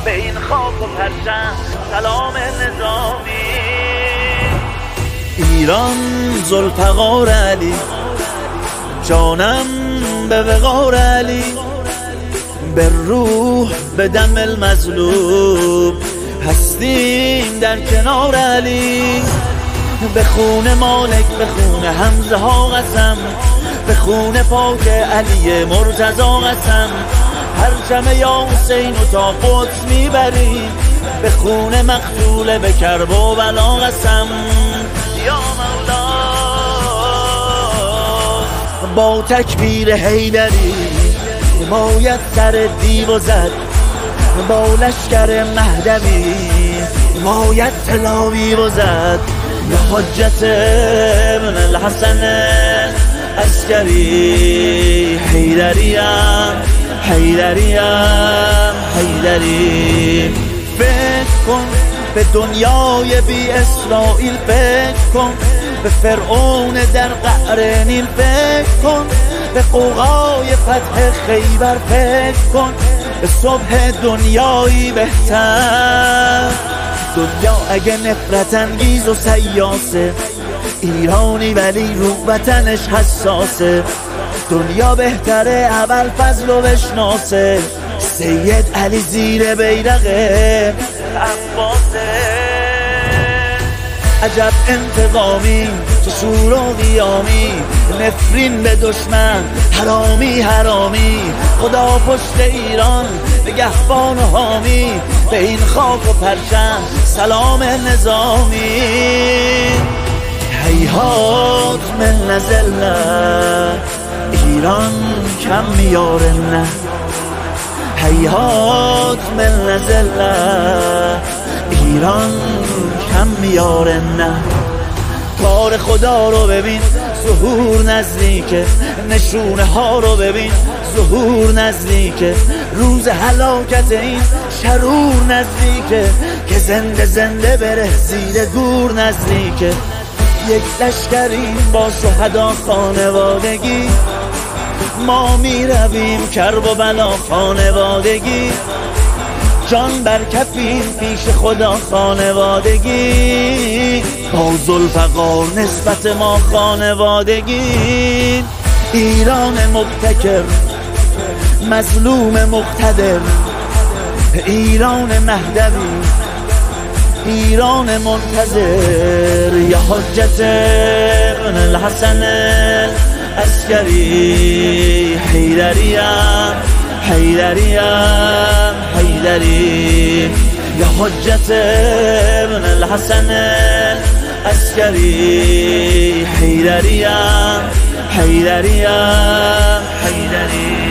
به این خاک و پرچم سلام نظامی. ایران ذوالفقار علی، جانم به وقار علی، به روح به دم المظلوم هستیم در کنار علی. به خون مالک به خون حمزه ها قسم، به خون پاک علی مرتضی قسم. هر جمع یا حسین و تا قدس میبریم، به خون مقتول به کرب و بلا قسم. یا مولا با تکبیر حیدری حمایت سر دیو زد، با لشکر مهدوی حمایت تلاوی و زد. یا حجت ابن الحسن عسکری، حیدریم حیدریم حیدری. فکر کن به دنیای بی اسرائیل، فکر کن به فرعون در قعر نیل، فکر کن به قوقای فتح خیبر، فکر کن به صبح دنیایی بهتر. دنیا اگه نفرت انگیز و سیاسه، ایرانی ولی رو وطنش حساسه. دنیا بهتره اول فضل و بشناسه، سید علی زیر بیرق عباسه. عجب انتقامی تو شور و قیامی، نفرین به دشمن حرامی حرامی. خدا پشت ایران نگهبان و حامی، به این خاک و پرچم سلام نظامی. هیهات من نزلنا ایران کم میاره نه، هیهات من نزلنا ایران کم میاره نه. کار خدا رو ببین ظهور نزدیکه، نشونه ها رو ببین ظهور نزدیکه. روز هلاکت این شرور نزدیکه، که زنده زنده بره زیر گور نزدیکه. یک لشکریم با شهدا خانوادگی، ما می رویم کرب و بلا خانوادگی. جان بر کفیم پیش خدا خانوادگی، با ذوالفقار نسبت ما خانوادگی. ایران مبتکر مظلوم مقتدر، ایران مهدوی ایران منتظر. یا حجت ابن الحسن عسکری، حیدریم حیدریم حیدری. یا حجت ابن الحسن عسکری، حیدریم حیدریم حیدری.